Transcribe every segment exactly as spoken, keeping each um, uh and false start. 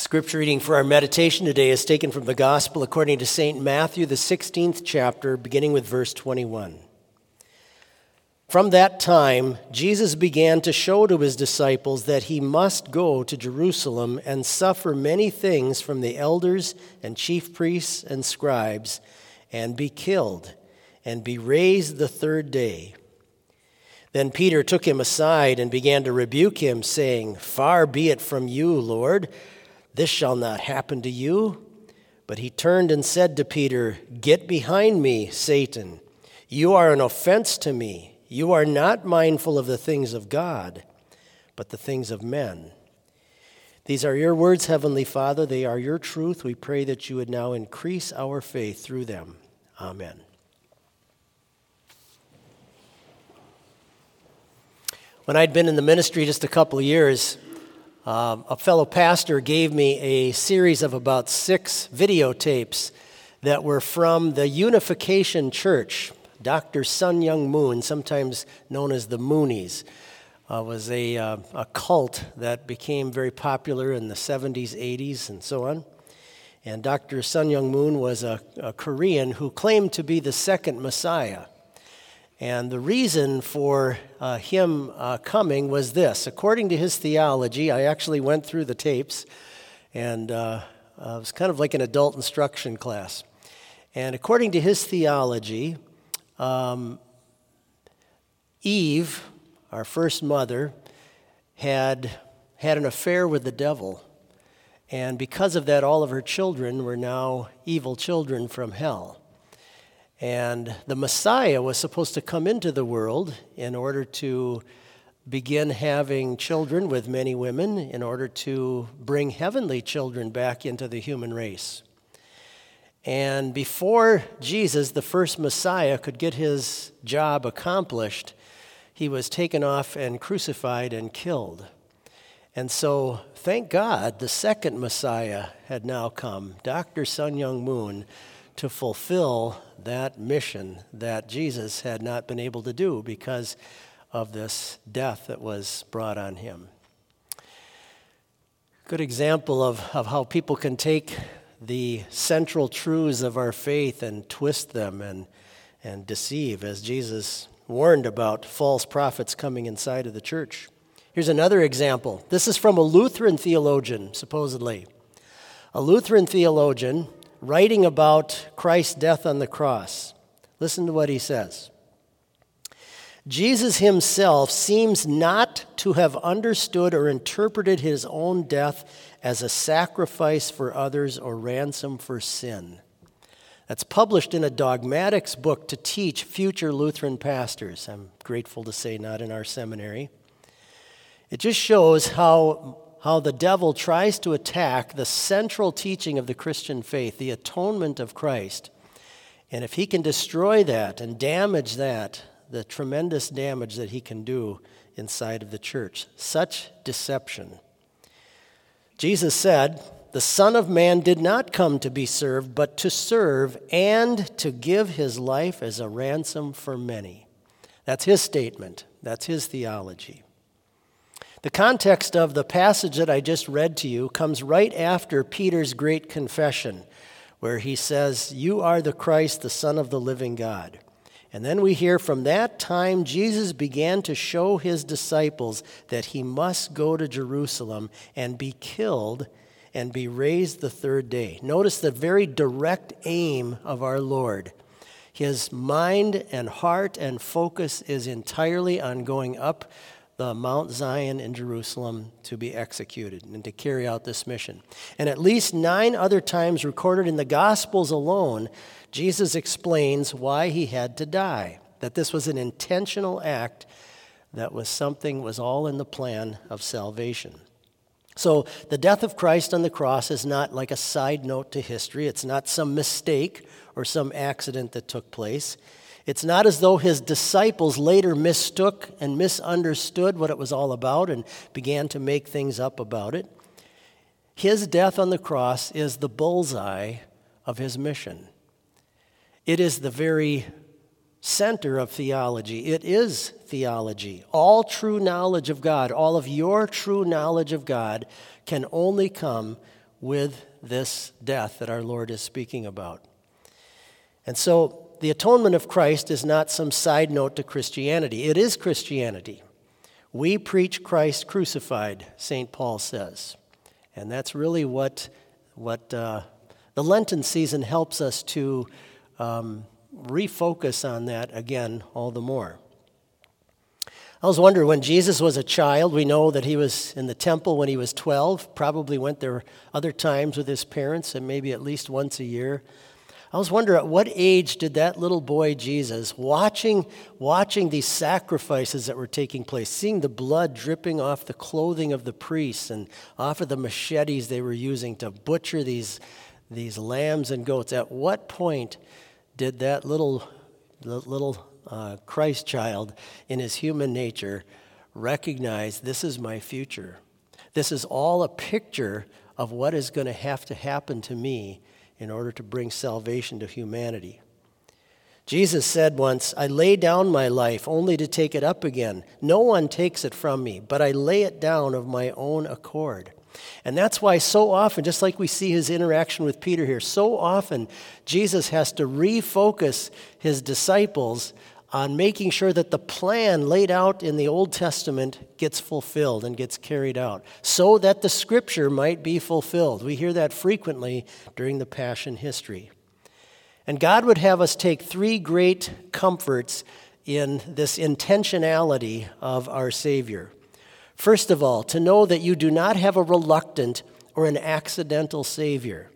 Scripture reading for our meditation today is taken from the Gospel according to Saint Matthew, the sixteenth chapter, beginning with verse twenty-one. From that time, Jesus began to show to his disciples that he must go to Jerusalem and suffer many things from the elders and chief priests and scribes, and be killed, and be raised the third day. Then Peter took him aside and began to rebuke him, saying, "Far be it from you, Lord. This shall not happen to you." But he turned and said to Peter, "Get behind me, Satan. You are an offense to me. You are not mindful of the things of God, but the things of men." These are your words, Heavenly Father. They are your truth. We pray that you would now increase our faith through them. Amen. When I'd been in the ministry just a couple of years, Um, a fellow pastor gave me a series of about six videotapes that were from the Unification Church. Doctor Sun Myung Moon, sometimes known as the Moonies, uh, was a, uh, a cult that became very popular in the seventies, eighties, and so on. And Doctor Sun Myung Moon was a, a Korean who claimed to be the second Messiah. And the reason for uh, him uh, coming was this. According to his theology, I actually went through the tapes, and uh, uh, it was kind of like an adult instruction class. And according to his theology, um, Eve, our first mother, had had an affair with the devil. And because of that, all of her children were now evil children from hell. And the Messiah was supposed to come into the world in order to begin having children with many women, in order to bring heavenly children back into the human race. And before Jesus, the first Messiah, could get his job accomplished, he was taken off and crucified and killed. And so, thank God, the second Messiah had now come, Doctor Sun Myung Moon, to fulfill that mission that Jesus had not been able to do because of this death that was brought on him. Good example of, of how people can take the central truths of our faith and twist them and, and deceive, as Jesus warned about false prophets coming inside of the church. Here's another example. This is from a Lutheran theologian, supposedly. A Lutheran theologian writing about Christ's death on the cross. Listen to what he says. Jesus himself seems not to have understood or interpreted his own death as a sacrifice for others or ransom for sin. That's published in a dogmatics book to teach future Lutheran pastors. I'm grateful to say not in our seminary. It just shows how how the devil tries to attack the central teaching of the Christian faith, the atonement of Christ. And if he can destroy that and damage that, the tremendous damage that he can do inside of the church. Such deception. Jesus said, "The Son of Man did not come to be served, but to serve and to give his life as a ransom for many." That's his statement. That's his theology. The context of the passage that I just read to you comes right after Peter's great confession, where he says, "You are the Christ, the Son of the living God." And then we hear, from that time Jesus began to show his disciples that he must go to Jerusalem and be killed and be raised the third day. Notice the very direct aim of our Lord. His mind and heart and focus is entirely on going up the Mount Zion in Jerusalem to be executed and to carry out this mission. And at least nine other times recorded in the Gospels alone, Jesus explains why he had to die, that this was an intentional act, that was something, was all in the plan of salvation. So the death of Christ on the cross is not like a side note to history. It's not some mistake or some accident that took place. It's not as though his disciples later mistook and misunderstood what it was all about and began to make things up about it. His death on the cross is the bullseye of his mission. It is the very center of theology. It is theology. All true knowledge of God, all of your true knowledge of God can only come with this death that our Lord is speaking about. And so the atonement of Christ is not some side note to Christianity. It is Christianity. We preach Christ crucified, Saint Paul says. And that's really what, what uh, the Lenten season helps us to um, refocus on that again all the more. I was wondering, when Jesus was a child, we know that he was in the temple when he was twelve, probably went there other times with his parents, and maybe at least once a year. I was wondering, at what age did that little boy Jesus, watching, watching these sacrifices that were taking place, seeing the blood dripping off the clothing of the priests and off of the machetes they were using to butcher these, these lambs and goats, at what point did that little, little uh, Christ child in his human nature recognize, this is my future? This is all a picture of what is going to have to happen to me in order to bring salvation to humanity. Jesus said once, I lay down my life only to take it up again. No one takes it from me, but I lay it down of my own accord. And that's why so often, just like we see his interaction with Peter here, so often Jesus has to refocus his disciples on making sure that the plan laid out in the Old Testament gets fulfilled and gets carried out, so that the Scripture might be fulfilled. We hear that frequently during the Passion history. And God would have us take three great comforts in this intentionality of our Savior. First of all, to know that you do not have a reluctant or an accidental Savior.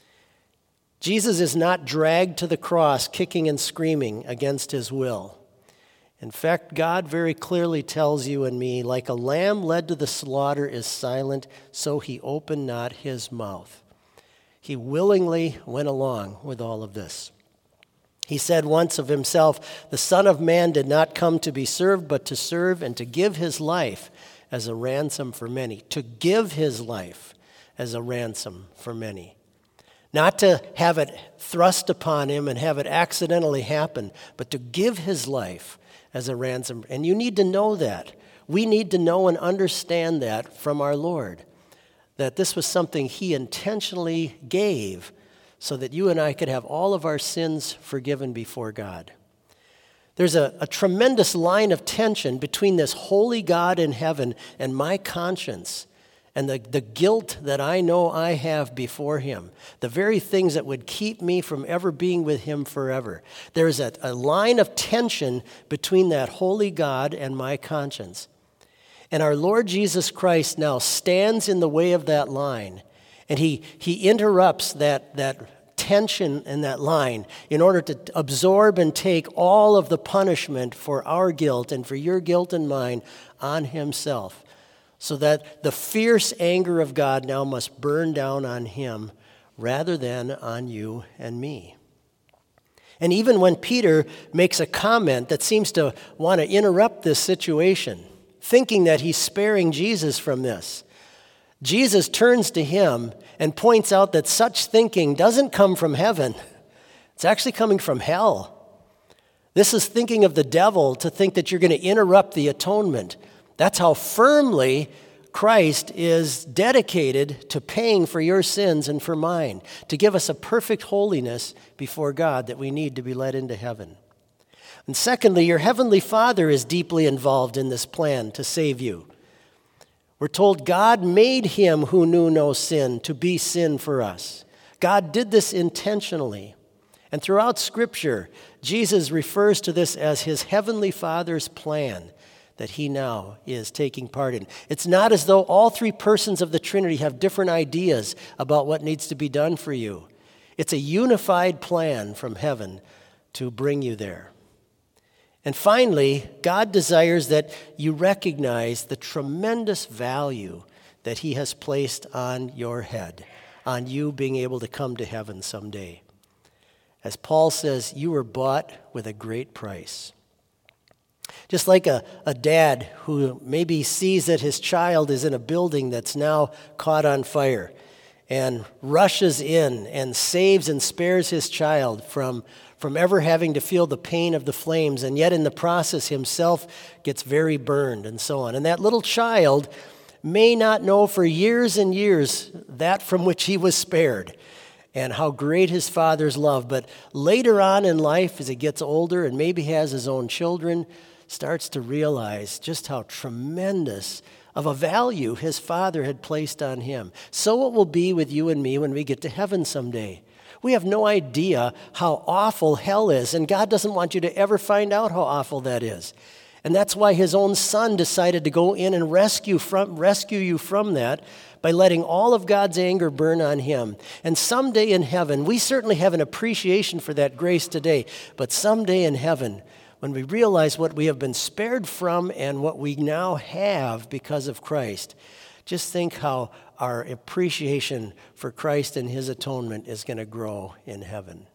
Jesus is not dragged to the cross kicking and screaming against his will. In fact, God very clearly tells you and me, like a lamb led to the slaughter is silent, so he opened not his mouth. He willingly went along with all of this. He said once of himself, the Son of Man did not come to be served, but to serve and to give his life as a ransom for many. To give his life as a ransom for many. Not to have it thrust upon him and have it accidentally happen, but to give his life as a ransom. And you need to know that. We need to know and understand that from our Lord, that this was something he intentionally gave so that you and I could have all of our sins forgiven before God. There's a, a tremendous line of tension between this holy God in heaven and my conscience and the, the guilt that I know I have before him, the very things that would keep me from ever being with him forever. There's a, a line of tension between that holy God and my conscience. And our Lord Jesus Christ now stands in the way of that line, and he, he interrupts that, that tension in that line in order to absorb and take all of the punishment for our guilt and for your guilt and mine on himself. So that the fierce anger of God now must burn down on him rather than on you and me. And even when Peter makes a comment that seems to want to interrupt this situation, thinking that he's sparing Jesus from this, Jesus turns to him and points out that such thinking doesn't come from heaven. It's actually coming from hell. This is thinking of the devil, to think that you're going to interrupt the atonement. That's how firmly Christ is dedicated to paying for your sins and for mine, to give us a perfect holiness before God that we need to be led into heaven. And secondly, your heavenly Father is deeply involved in this plan to save you. We're told God made him who knew no sin to be sin for us. God did this intentionally. And throughout Scripture, Jesus refers to this as his heavenly Father's plan that he now is taking part in. It's not as though all three persons of the Trinity have different ideas about what needs to be done for you. It's a unified plan from heaven to bring you there. And finally, God desires that you recognize the tremendous value that he has placed on your head, on you being able to come to heaven someday. As Paul says, you were bought with a great price. Just like a, a dad who maybe sees that his child is in a building that's now caught on fire and rushes in and saves and spares his child from, from ever having to feel the pain of the flames, and yet in the process himself gets very burned and so on. And that little child may not know for years and years that from which he was spared and how great his Father's love. But later on in life, as he gets older and maybe has his own children, starts to realize just how tremendous of a value his Father had placed on him. So it will be with you and me when we get to heaven someday. We have no idea how awful hell is, and God doesn't want you to ever find out how awful that is. And that's why his own Son decided to go in and rescue from rescue you from that by letting all of God's anger burn on him. And someday in heaven, we certainly have an appreciation for that grace today, but someday in heaven, when we realize what we have been spared from and what we now have because of Christ, just think how our appreciation for Christ and his atonement is going to grow in heaven.